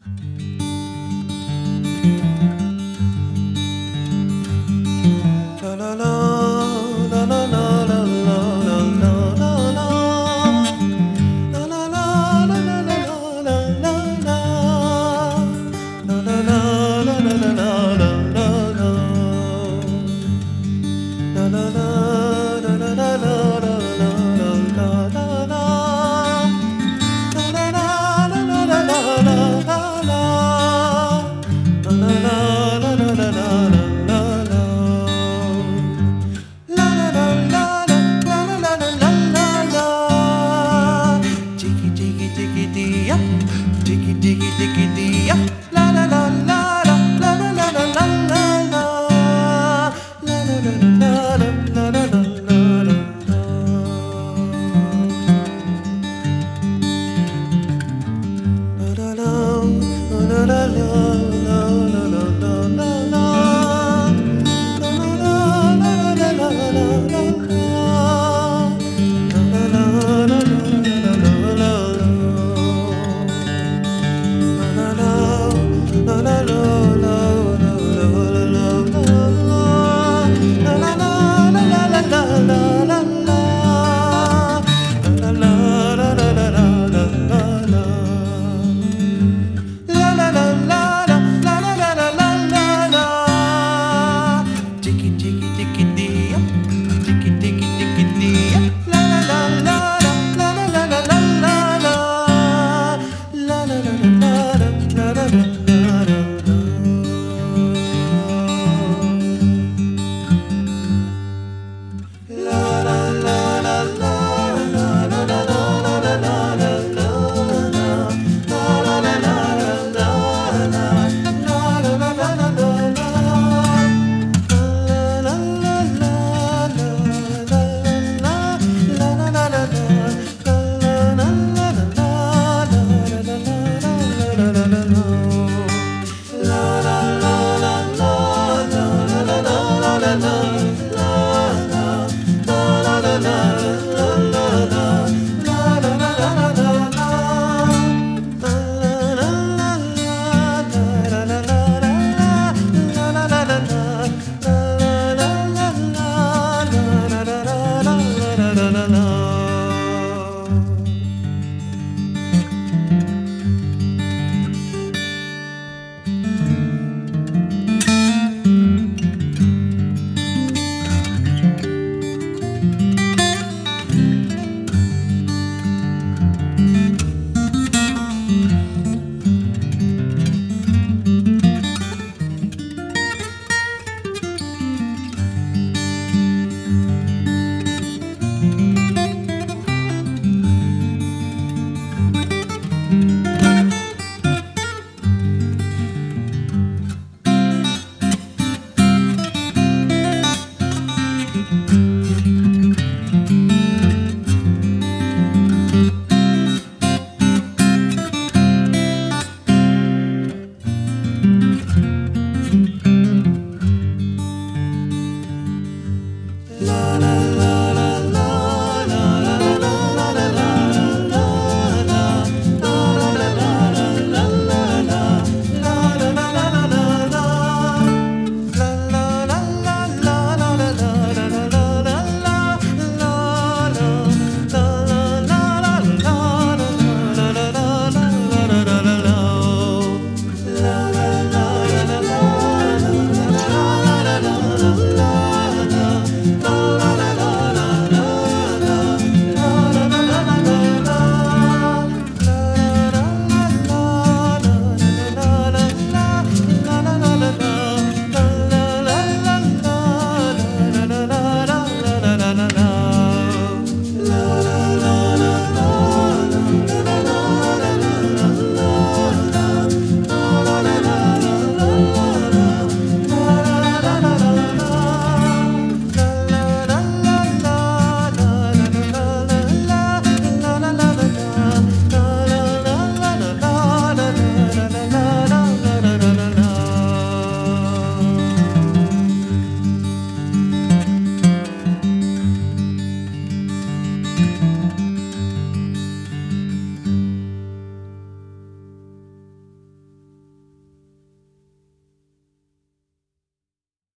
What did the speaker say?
La la la la la la la la la la la la. La la la la la la la la la. La la la la la la la la la. La la la la la la la la la la la. La la la la la la la la la. La la la la la la la la. Diggy diggy diggy dee up, diggy diggy diggy dee up.